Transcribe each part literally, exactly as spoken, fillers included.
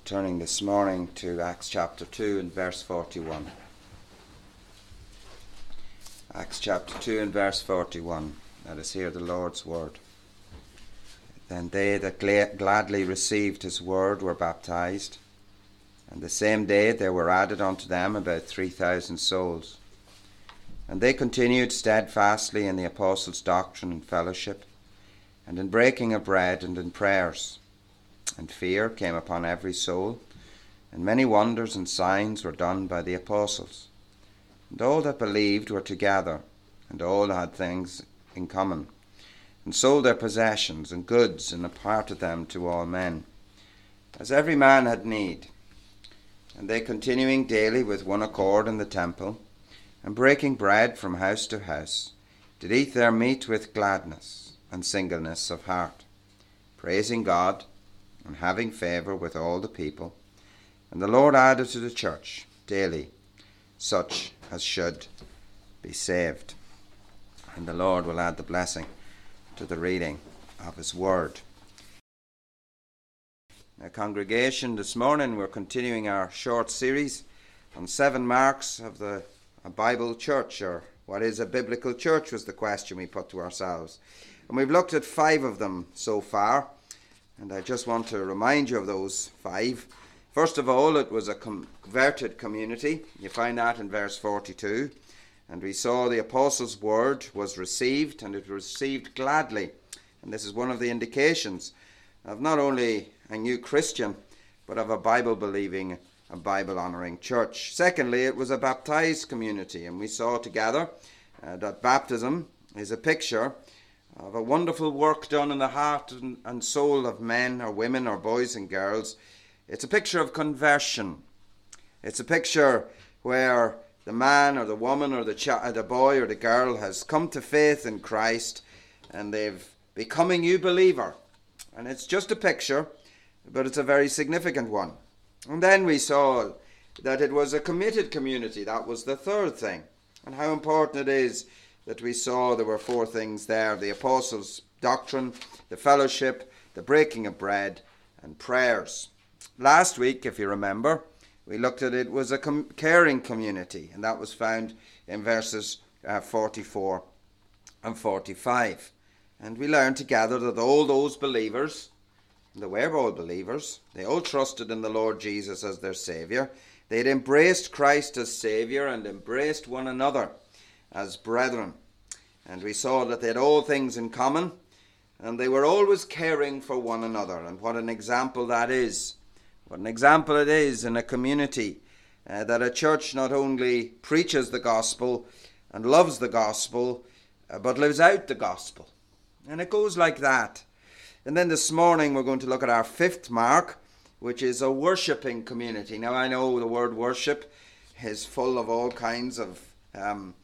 turning this morning to Acts chapter two and verse forty-one. Acts chapter two and verse forty-one. Let us hear the Lord's word. Then they that gla- gladly received his word were baptized, and the same day there were added unto them about three thousand souls. And they continued steadfastly in the apostles' doctrine and fellowship, and in breaking of bread and in prayers. And fear came upon every soul, and many wonders and signs were done by the apostles. And all that believed were together, and all had things in common, and sold their possessions and goods, and imparted them to all men, as every man had need. And they continuing daily with one accord in the temple, and breaking bread from house to house, did eat their meat with gladness and singleness of heart, praising God, and having favour with all the people. And the Lord added to the church daily such as should be saved. And the Lord will add the blessing to the reading of his word. Now, congregation, this morning we're continuing our short series on seven marks of the a Bible church, or what is a biblical church was the question we put to ourselves. And we've looked at five of them so far. And I just want to remind you of those five. First of all, it was a converted community. You find that in verse forty-two. And we saw the apostles' word was received, and it was received gladly. And this is one of the indications of not only a new Christian, but of a Bible-believing, a Bible-honouring church. Secondly, it was a baptized community. And we saw together uh, that baptism is a picture of a wonderful work done in the heart and, and soul of men or women or boys and girls. It's a picture of conversion. It's a picture where the man or the woman or the, ch- the boy or the girl has come to faith in Christ, and they've become a new believer. And it's just a picture, but it's a very significant one. And then we saw that it was a committed community. That was the third thing. And how important it is that we saw there were four things there: the apostles' doctrine, the fellowship, the breaking of bread, and prayers. Last week, if you remember, we looked at it was a com- caring community, and that was found in verses uh, forty-four and forty-five. And we learned together that all those believers, and they were all believers, they all trusted in the Lord Jesus as their Saviour. They had embraced Christ as Saviour and embraced one another as brethren. And we saw that they had all things in common, and they were always caring for one another. And what an example that is. What an example it is in a community, uh, that a church not only preaches the gospel and loves the gospel, uh, but lives out the gospel. And it goes like that. And then this morning we're going to look at our fifth mark, which is a worshipping community. Now, I know the word worship is full of all kinds of um,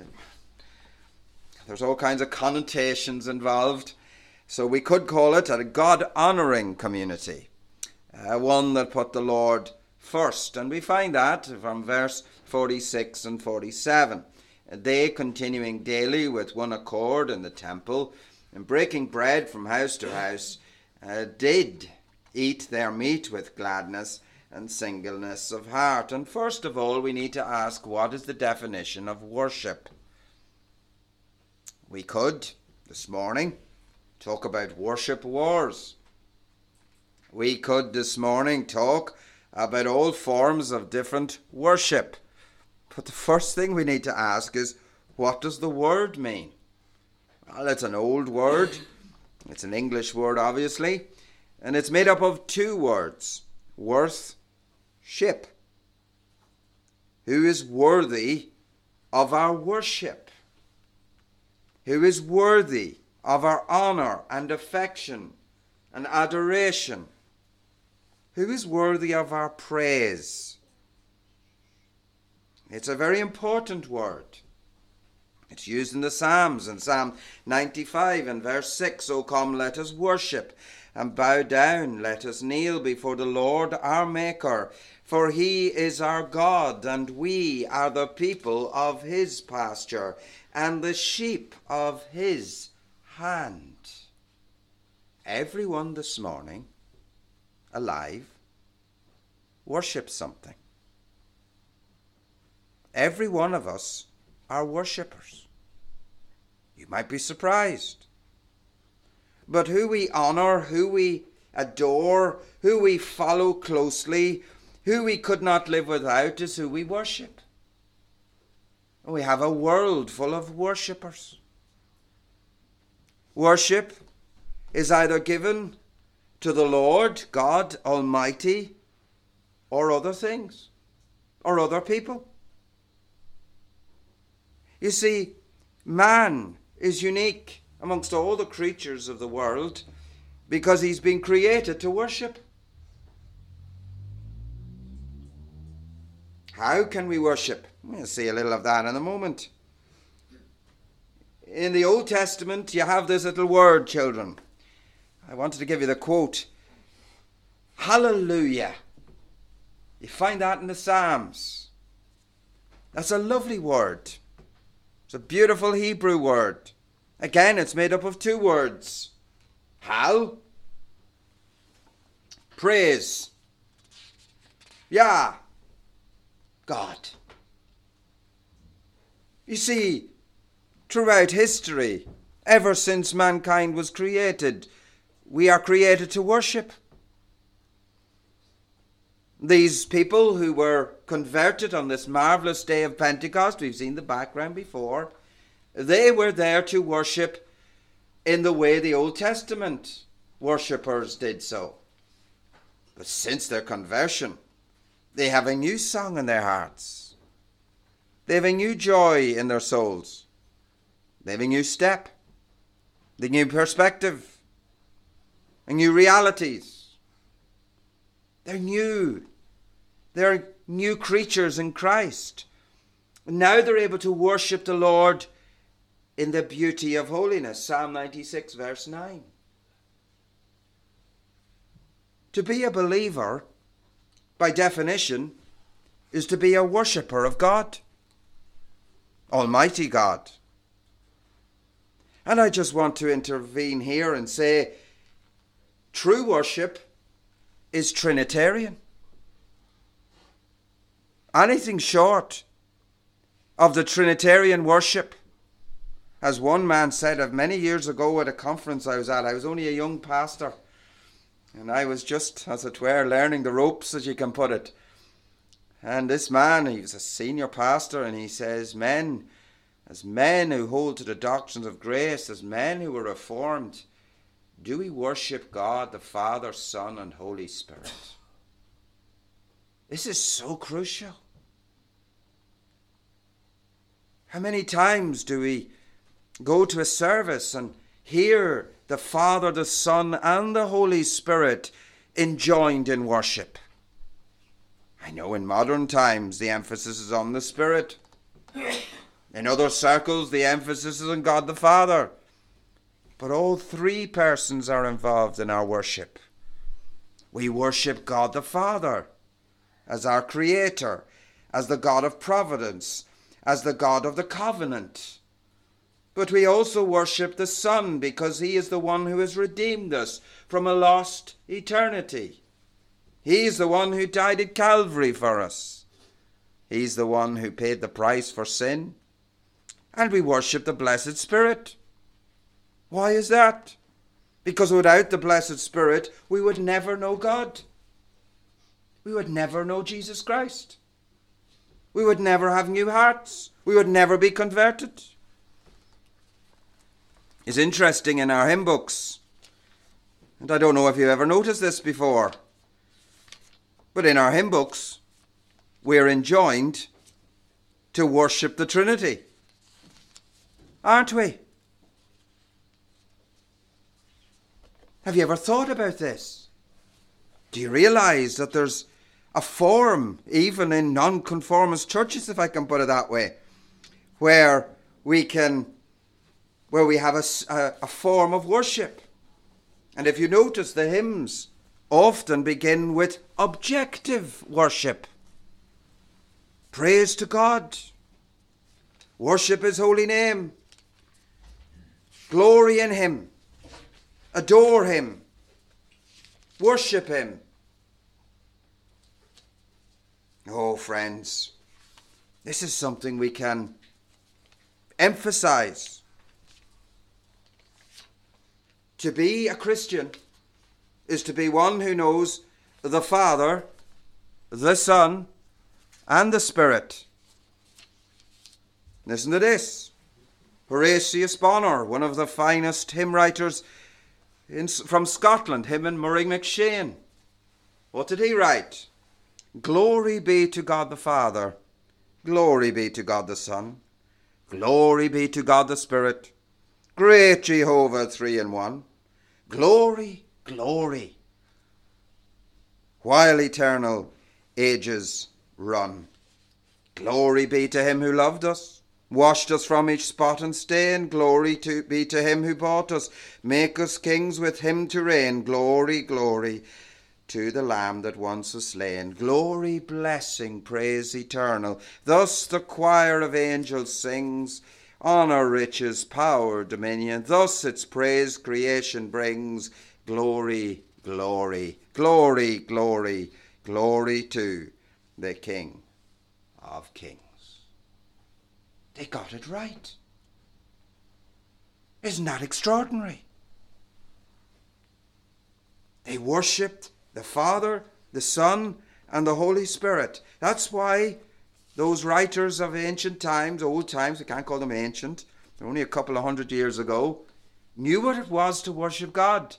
There's all kinds of connotations involved. So we could call it a God-honouring community. Uh, one that put the Lord first. And we find that from verse forty-six and forty-seven. They, continuing daily with one accord in the temple, and breaking bread from house to house, uh, did eat their meat with gladness and singleness of heart. And first of all, we need to ask, what is the definition of worship? We could, this morning, talk about worship wars. We could, this morning, talk about all forms of different worship. But the first thing we need to ask is, what does the word mean? Well, it's an old word. It's an English word, obviously. And it's made up of two words: worth, ship. Who is worthy of our worship? Who is worthy of our honour and affection and adoration? Who is worthy of our praise? It's a very important word. It's used in the Psalms, in Psalm ninety-five and verse six. O come, let us worship and bow down. Let us kneel before the Lord our Maker. For he is our God, and we are the people of his pasture, and the sheep of his hand. Everyone this morning alive worship something. Every one of us are worshippers. You might be surprised. But who we honor, who we adore, who we follow closely, who we could not live without is who we worship. We have a world full of worshippers. Worship is either given to the Lord God Almighty or other things or other people. You see, man is unique amongst all the creatures of the world because he's been created to worship. How can we worship? We'll see a little of that in a moment. In the Old Testament, you have this little word, children. I wanted to give you the quote. Hallelujah. You find that in the Psalms. That's a lovely word. It's a beautiful Hebrew word. Again, it's made up of two words. Hal, praise. Yah, God. You see, throughout history, ever since mankind was created, we are created to worship. These people who were converted on this marvellous day of Pentecost, we've seen the background before, they were there to worship in the way the Old Testament worshippers did so. But since their conversion, they have a new song in their hearts. They have a new joy in their souls. They have a new step, the new perspective, and new realities. They're new. They're new creatures in Christ. And now they're able to worship the Lord in the beauty of holiness. Psalm ninety-six, verse nine. To be a believer, by definition, is to be a worshipper of God, Almighty God. And I just want to intervene here and say, true worship is Trinitarian. Anything short of the Trinitarian worship, as one man said of many years ago at a conference I was at, I was only a young pastor, and I was just, as it were, learning the ropes, as you can put it. And this man, he was a senior pastor, and he says, men, as men who hold to the doctrines of grace, as men who are reformed, do we worship God, the Father, Son, and Holy Spirit? This is so crucial. How many times do we go to a service and hear the Father, the Son, and the Holy Spirit enjoined in worship? I know in modern times the emphasis is on the Spirit. In other circles, the emphasis is on God the Father. But all three persons are involved in our worship. We worship God the Father as our Creator, as the God of providence, as the God of the covenant. But we also worship the Son because he is the one who has redeemed us from a lost eternity. He's the one who died at Calvary for us. He's the one who paid the price for sin. And we worship the Blessed Spirit. Why is that? Because without the Blessed Spirit, we would never know God. We would never know Jesus Christ. We would never have new hearts. We would never be converted. It's interesting in our hymn books, and I don't know if you've ever noticed this before, but in our hymn books, we're enjoined to worship the Trinity. Aren't we? Have you ever thought about this? Do you realize that there's a form, even in nonconformist churches, if I can put it that way, where we can, where we have a, a, a form of worship? And if you notice, the hymns often begin with objective worship. Praise to God. Worship his holy name. Glory in him. Adore him. Worship him. Oh, friends, this is something we can emphasize. To be a Christian is to be one who knows the Father, the Son, and the Spirit. Listen to this. Horatius Bonar, one of the finest hymn writers in, from Scotland, him and Murray McShane. What did he write? Glory be to God the Father, glory be to God the Son, glory be to God the Spirit, great Jehovah, three in one. Glory, glory, while eternal ages run. Glory be to him who loved us, washed us from each spot and stain. Glory to be to him who bought us, make us kings with him to reign. Glory, glory to the Lamb that once was slain. Glory, blessing, praise eternal. Thus the choir of angels sings, honour, riches, power, dominion. Thus its praise creation brings. Glory, glory, glory, glory, glory to the King of Kings. They got it right. Isn't that extraordinary? They worshipped the Father, the Son, and the Holy Spirit. That's why those writers of ancient times, old times, we can't call them ancient, they're only a couple of hundred years ago, knew what it was to worship God.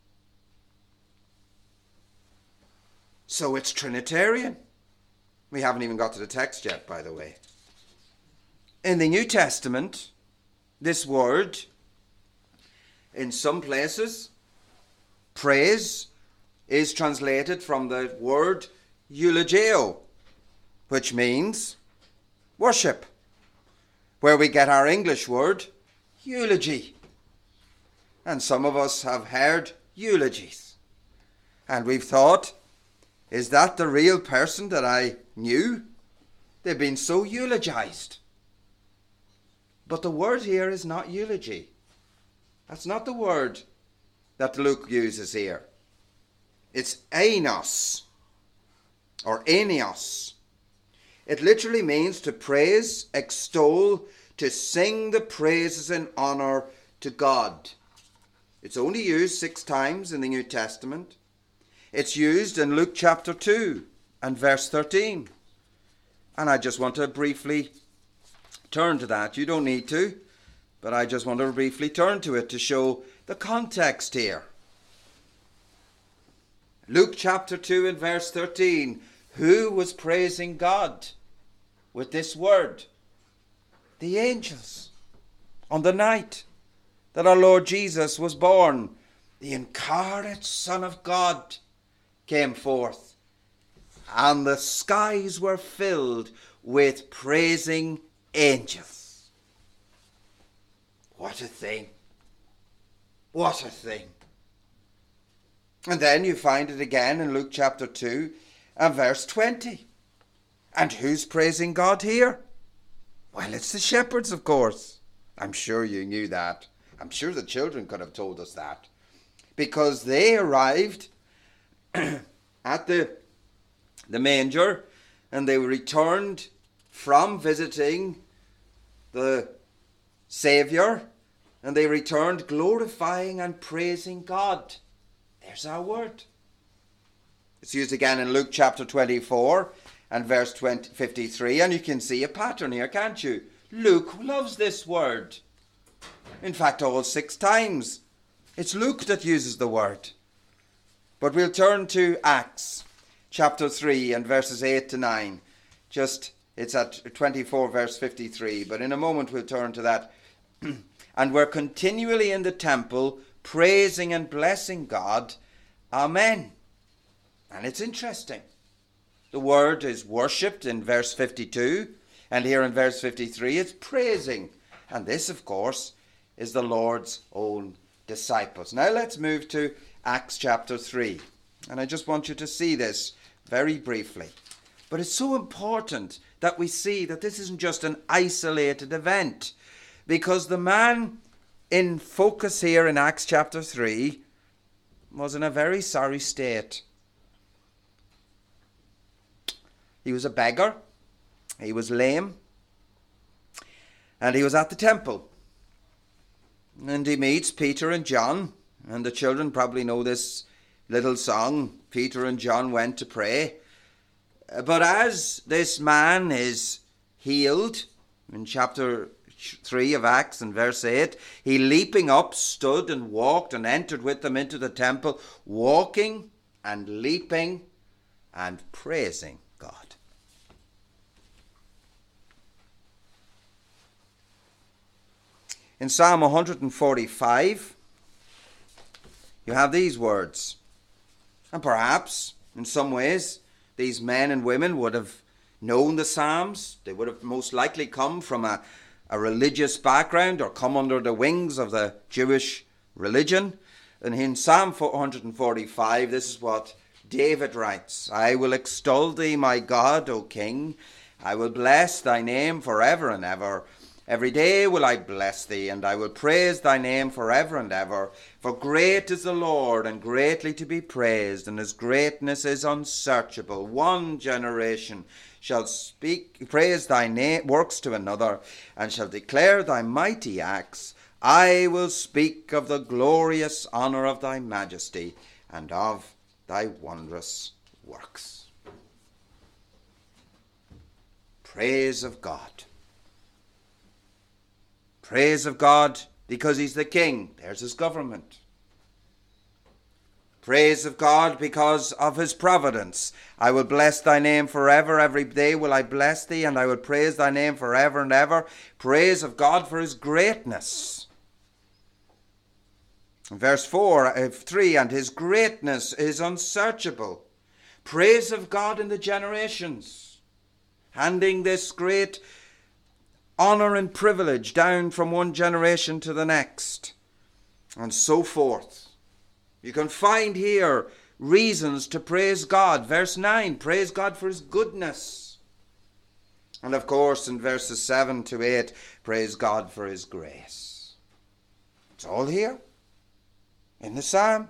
So it's Trinitarian. We haven't even got to the text yet, by the way. In the New Testament, this word, in some places, praise, is translated from the word eulogio, which means worship, where we get our English word eulogy. And some of us have heard eulogies, and we've thought, is that the real person that I knew? They've been so eulogized. But the word here is not eulogy. That's not the word that Luke uses here. It's ainos, or aeneos. It literally means to praise, extol, to sing the praises and honour to God. It's only used six times in the New Testament. It's used in Luke chapter two and verse thirteen. And I just want to briefly turn to that. You don't need to, but I just want to briefly turn to it to show the context here. Luke chapter two and verse thirteen. Who was praising God with this word? The angels. On the night that our Lord Jesus was born, the incarnate Son of God came forth, and the skies were filled with praising angels. What a thing. What a thing. And then you find it again in Luke chapter two and verse twenty. And who's praising God here? Well, it's the shepherds, of course. I'm sure you knew that. I'm sure the children could have told us that. Because they arrived at the, the manger, and they returned from visiting the Saviour, and they returned glorifying and praising God. There's our word. It's used again in Luke chapter twenty-four and verse twenty, fifty-three, and you can see a pattern here, can't you? Luke loves this word. In fact, all six times. It's Luke that uses the word. But we'll turn to Acts chapter three and verses eight to nine. Just, it's at twenty-four verse fifty-three, but in a moment we'll turn to that. And we're continually in the temple praising and blessing God. Amen. And it's interesting. The word is worshipped in verse fifty-two, and here in verse fifty-three it's praising. And this, of course, is the Lord's own disciples. Now let's move to Acts chapter three. And I just want you to see this very briefly. But it's so important that we see that this isn't just an isolated event, because the man in focus here in Acts chapter three was in a very sorry state. He was a beggar. He was lame. And he was at the temple. And he meets Peter and John. And the children probably know this little song, Peter and John went to pray. But as this man is healed, in chapter three of Acts and verse eight, he leaping up stood and walked and entered with them into the temple, walking and leaping and praising God. In Psalm one forty-five, you have these words. And perhaps, in some ways, these men and women would have known the Psalms. They would have most likely come from a, a religious background or come under the wings of the Jewish religion. And in Psalm one forty-five, this is what David writes. I will extol thee, my God, O King. I will bless thy name forever and ever. Every day will I bless thee, and I will praise thy name forever and ever. For great is the Lord, and greatly to be praised, and his greatness is unsearchable. One generation shall speak, praise thy name, works to another, and shall declare thy mighty acts. I will speak of the glorious honour of thy majesty, and of thy wondrous works. Praise of God. Praise of God because he's the king. There's his government. Praise of God because of his providence. I will bless thy name forever. Every day will I bless thee, and I will praise thy name forever and ever. Praise of God for his greatness. Verse four, uh, three, and his greatness is unsearchable. Praise of God in the generations, handing this great honour and privilege down from one generation to the next, and so forth. You can find here reasons to praise God. Verse nine, praise God for his goodness. And of course in verses seven to eight, praise God for his grace. It's all here in the psalm.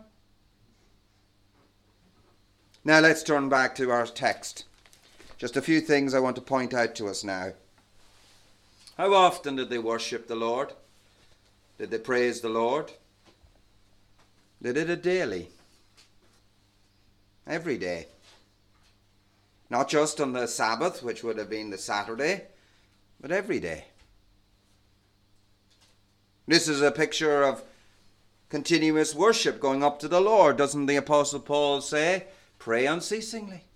Now let's turn back to our text. Just a few things I want to point out to us now. How often did they worship the Lord? Did they praise the Lord? They did it daily. Every day. Not just on the Sabbath, which would have been the Saturday, but every day. This is a picture of continuous worship going up to the Lord. Doesn't the Apostle Paul say, pray unceasingly?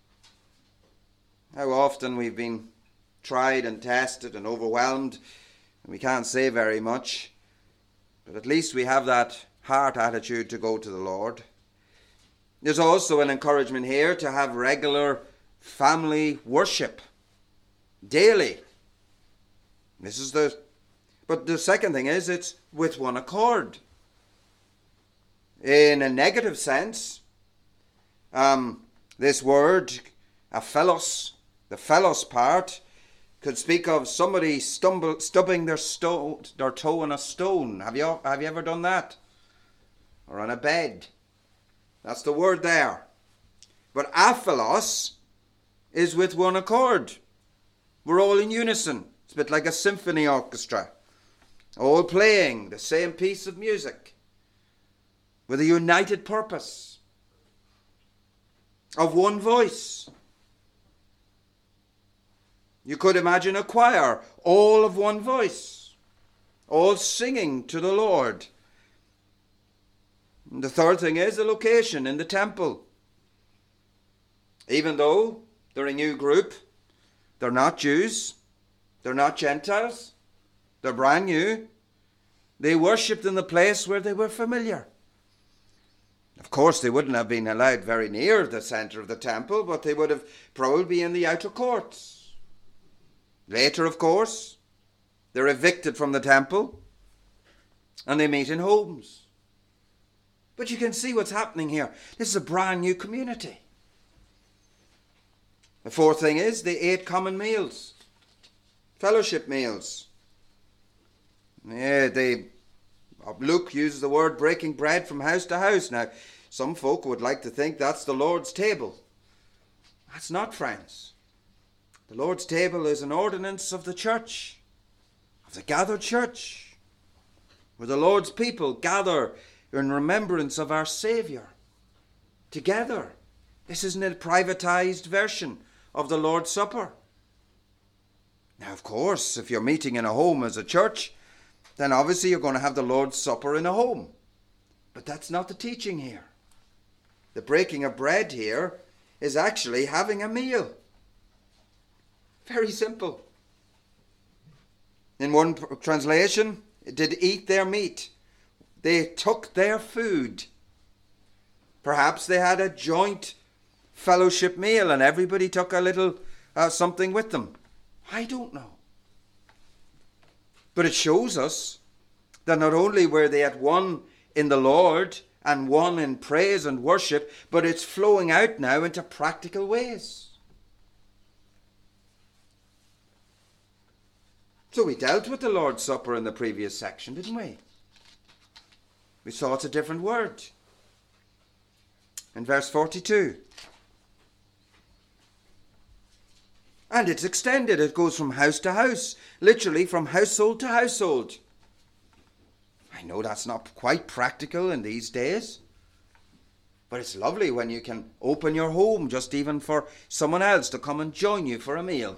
How often we've been tried and tested and overwhelmed, and we can't say very much, but at least we have that heart attitude to go to the Lord. There's also an encouragement here to have regular family worship daily. This is the but the second thing is it's with one accord. In a negative sense, um, this word, aphelos, the phelos part, could speak of somebody stumble, stubbing their, sto- their toe on a stone. Have you, have you ever done that? Or on a bed. That's the word there. But aphelos is with one accord. We're all in unison. It's a bit like a symphony orchestra. All playing the same piece of music. With a united purpose. Of one voice. You could imagine a choir, all of one voice, all singing to the Lord. And the third thing is the location in the temple. Even though they're a new group, they're not Jews, they're not Gentiles, they're brand new. They worshipped in the place where they were familiar. Of course, they wouldn't have been allowed very near the centre of the temple, but they would have probably been in the outer courts. Later, of course, they're evicted from the temple and they meet in homes. But you can see what's happening here. This is a brand new community. The fourth thing is they ate common meals, fellowship meals. Yeah, they, Luke uses the word breaking bread from house to house. Now, some folk would like to think that's the Lord's table. That's not, friends. The Lord's table is an ordinance of the church, of the gathered church, where the Lord's people gather in remembrance of our Saviour together. This isn't a privatized version of the Lord's Supper. Now, of course, if you're meeting in a home as a church, then obviously you're going to have the Lord's Supper in a home. But that's not the teaching here. The breaking of bread here is actually having a meal. Very simple. In one translation, it did eat their meat. They took their food. Perhaps they had a joint fellowship meal and everybody took a little uh, something with them. I don't know. But it shows us that not only were they at one in the Lord and one in praise and worship, but it's flowing out now into practical ways. So we dealt with the Lord's Supper in the previous section, didn't we? We saw it's a different word. In verse forty-two. And it's extended. It goes from house to house. Literally from household to household. I know that's not quite practical in these days. But it's lovely when you can open your home just even for someone else to come and join you for a meal.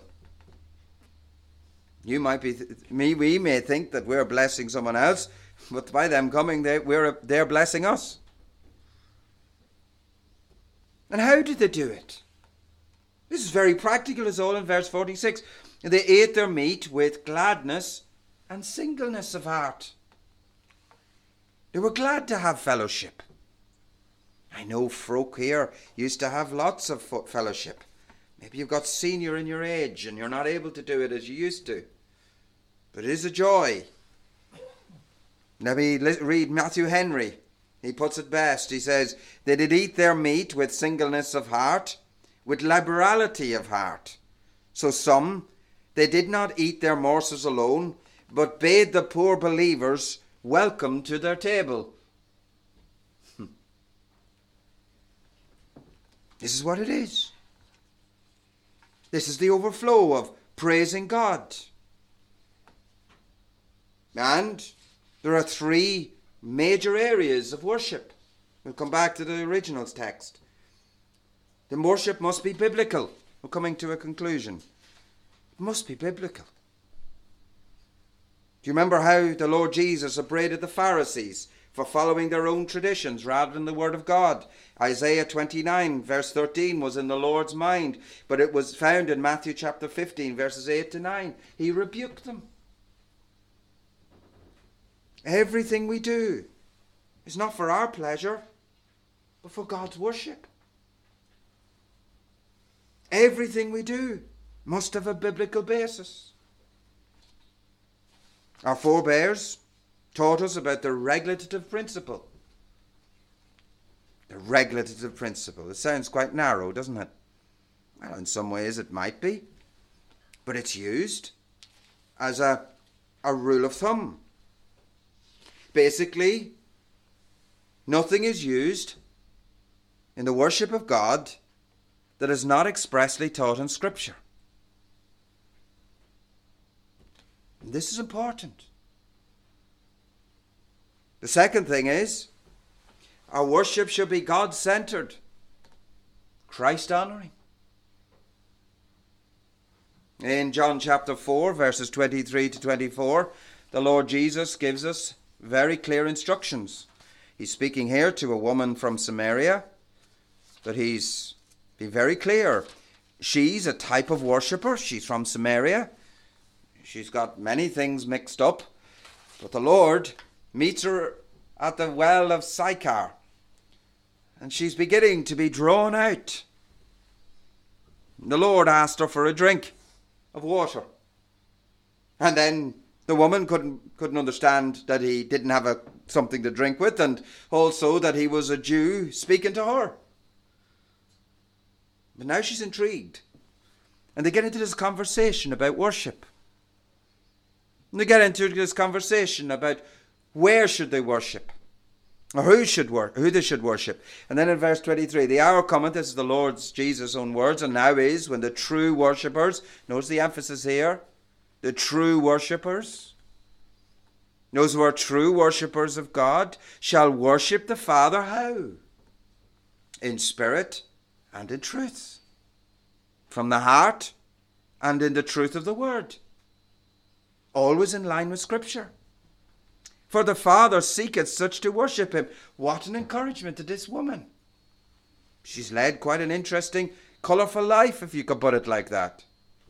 You might be, th- me, we may think that we're blessing someone else, but by them coming, they, we're, they're blessing us. And how did they do it? This is very practical, it's all in verse forty-six. They ate their meat with gladness and singleness of heart. They were glad to have fellowship. I know folk here used to have lots of fellowship. Maybe you've got senior in your age and you're not able to do it as you used to. But it is a joy. Let me read Matthew Henry. He puts it best. He says, they did eat their meat with singleness of heart, with liberality of heart. So some, they did not eat their morsels alone, but bade the poor believers welcome to their table. This is what it is. This is the overflow of praising God. And there are three major areas of worship. We'll come back to the original's text. The worship must be biblical. We're coming to a conclusion. It must be biblical. Do you remember how the Lord Jesus upbraided the Pharisees for following their own traditions rather than the word of God? Isaiah twenty-nine verse thirteen was in the Lord's mind, but it was found in Matthew chapter fifteen verses eight to nine. He rebuked them. Everything we do is not for our pleasure, but for God's worship. Everything we do must have a biblical basis. Our forebears taught us about the regulative principle. The regulative principle. It sounds quite narrow, doesn't it? Well, in some ways it might be. But it's used as a, a rule of thumb. Basically, nothing is used in the worship of God that is not expressly taught in Scripture. And this is important. The second thing is, our worship should be God-centered, Christ-honoring. In John chapter four, verses twenty-three to twenty-four, the Lord Jesus gives us very clear instructions. He's speaking here to a woman from Samaria, but he's been very clear. She's a type of worshipper. She's from Samaria. She's got many things mixed up, but the Lord meets her at the well of Sychar, and she's beginning to be drawn out. The Lord asked her for a drink of water, and then the woman couldn't couldn't understand that he didn't have a, something to drink with, and also that he was a Jew speaking to her. But now she's intrigued, and they get into this conversation about worship. And they get into this conversation about where should they worship. or who should wor- who they should worship. And then in verse twenty-three, the hour cometh, this is the Lord's Jesus' own words, and now is when the true worshippers, notice the emphasis here, the true worshippers, those who are true worshippers of God, shall worship the Father how? In spirit and in truth. From the heart and in the truth of the word. Always in line with Scripture. For the Father seeketh such to worship him. What an encouragement to this woman. She's led quite an interesting, colourful life, if you could put it like that.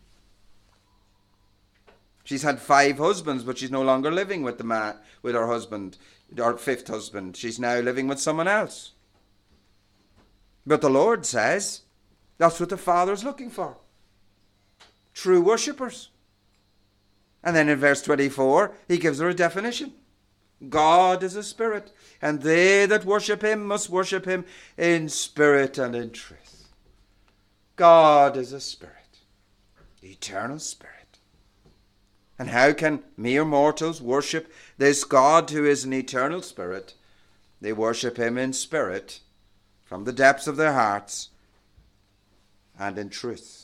She's had five husbands, but she's no longer living with the man, with her husband, her fifth husband. She's now living with someone else. But the Lord says that's what the Father's looking for. True worshippers. And then in verse twenty-four, he gives her a definition. God is a spirit, and they that worship him must worship him in spirit and in truth. God is a spirit, the eternal spirit. And how can mere mortals worship this God who is an eternal spirit? They worship him in spirit, from the depths of their hearts, and in truth.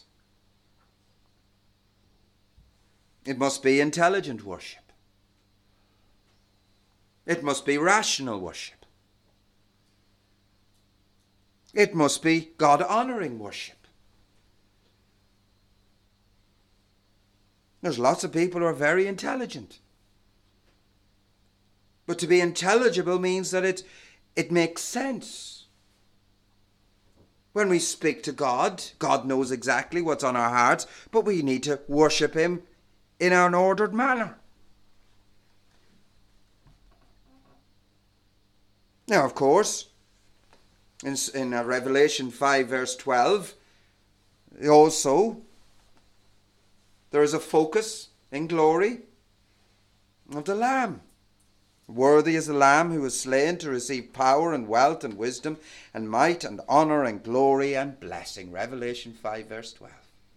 It must be intelligent worship. It must be rational worship. It must be God-honouring worship. There's lots of people who are very intelligent. But to be intelligible means that it, it makes sense. When we speak to God, God knows exactly what's on our hearts, but we need to worship him in an ordered manner. Now, of course, in, in uh, Revelation five, verse twelve, also, there is a focus in glory of the Lamb. Worthy is the Lamb who was slain to receive power and wealth and wisdom and might and honour and glory and blessing. Revelation five, verse twelve.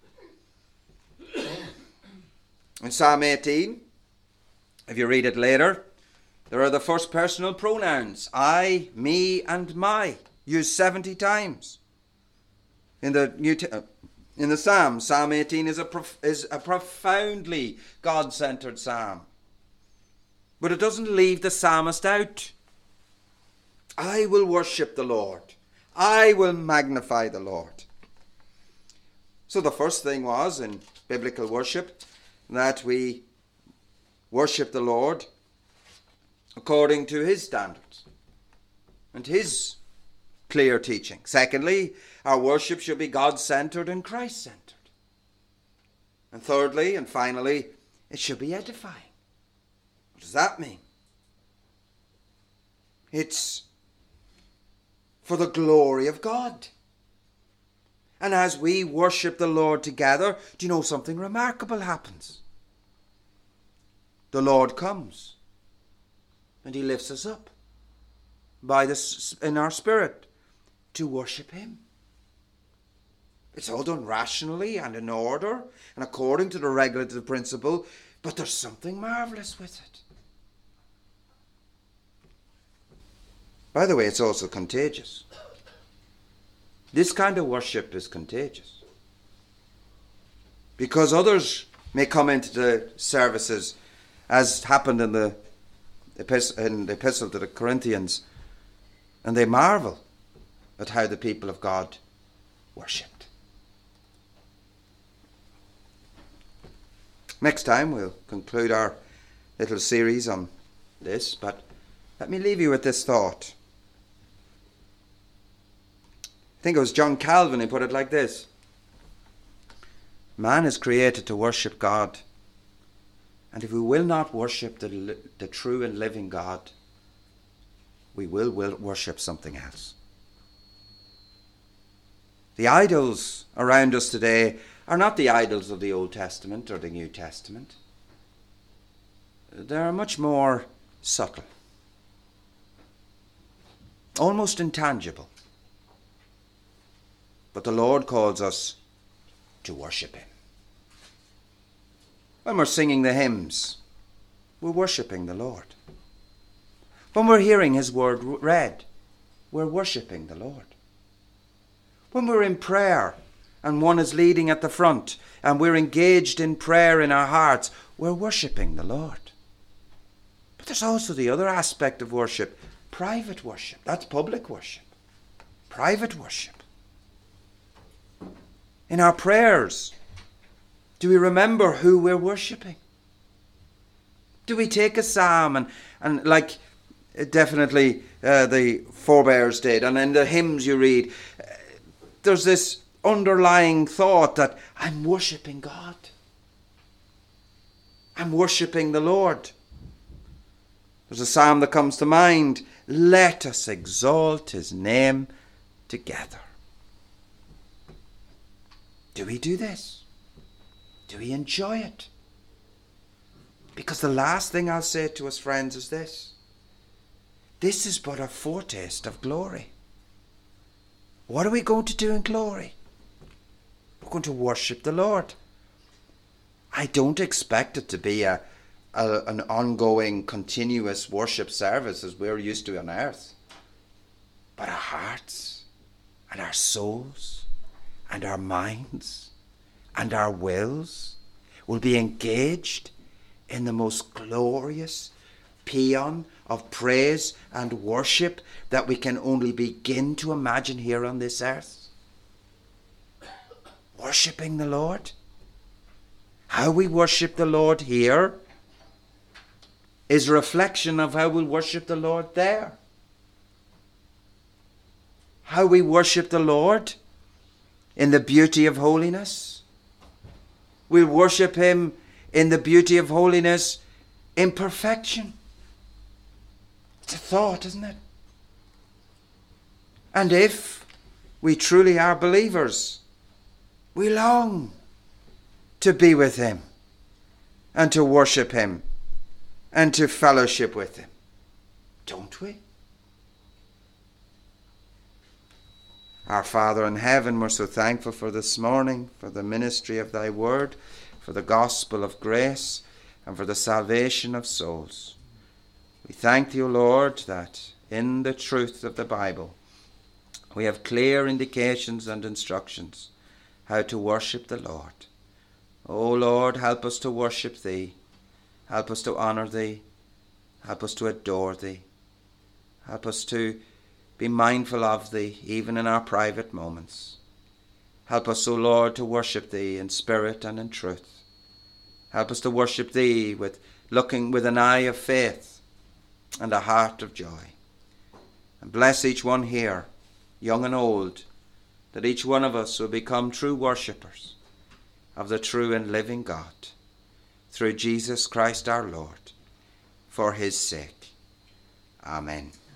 In Psalm eighteen, if you read it later, there are the first personal pronouns, I, me, and my, used seventy times. In the New T- in the Psalm, Psalm eighteen is a prof- is a profoundly God-centered psalm, but it doesn't leave the psalmist out. I will worship the Lord. I will magnify the Lord. So the first thing was in biblical worship that we worship the Lord according to his standards and his clear teaching. Secondly, our worship should be God-centered and Christ-centered. And thirdly and finally, it should be edifying. What does that mean? It's for the glory of God. And as we worship the Lord together, do you know something remarkable happens? The Lord comes and he lifts us up by the, in our spirit to worship him. It's all done rationally and in order and according to the regulative principle, but there's something marvellous with it. By the way, it's also contagious. This kind of worship is contagious. Because others may come into the services, as happened in the in the epistle to the Corinthians, and they marvel at how the people of God worshipped. Next time we'll conclude our little series on this, but let me leave you with this thought. I think it was John Calvin who put it like this: man is created to worship God. And if we will not worship the, the true and living God, we will, will worship something else. The idols around us today are not the idols of the Old Testament or the New Testament. They are much more subtle, almost intangible. But the Lord calls us to worship him. When we're singing the hymns, we're worshipping the Lord. When we're hearing his word read, we're worshipping the Lord. When we're in prayer and one is leading at the front and we're engaged in prayer in our hearts, we're worshipping the Lord. But there's also the other aspect of worship, private worship. That's public worship. Private worship. In our prayers, do we remember who we're worshipping? Do we take a psalm and, and like definitely uh, the forebears did, and in the hymns you read, uh, there's this underlying thought that I'm worshipping God. I'm worshipping the Lord. There's a psalm that comes to mind, let us exalt his name together. Do we do this? Do we enjoy it? Because the last thing I'll say to us, friends, is this. This is but a foretaste of glory. What are we going to do in glory? We're going to worship the Lord. I don't expect it to be a, a an ongoing, continuous worship service as we're used to on earth. But our hearts and our souls and our minds and our wills will be engaged in the most glorious paean of praise and worship that we can only begin to imagine here on this earth. Worshipping the Lord. How we worship the Lord here is a reflection of how we'll worship the Lord there. How we worship the Lord in the beauty of holiness. We'll worship him in the beauty of holiness in perfection. It's a thought, isn't it? And if we truly are believers, we long to be with him and to worship him and to fellowship with him. Don't we? Our Father in heaven, we're so thankful for this morning, for the ministry of thy word, for the gospel of grace, and for the salvation of souls. We thank thee, O Lord, that in the truth of the Bible we have clear indications and instructions how to worship the Lord. O Lord, help us to worship thee. Help us to honour thee. Help us to adore thee. Help us to be mindful of thee, even in our private moments. Help us, O Lord, to worship thee in spirit and in truth. Help us to worship thee with looking with an eye of faith and a heart of joy. And bless each one here, young and old, that each one of us will become true worshippers of the true and living God, through Jesus Christ our Lord, for his sake. Amen.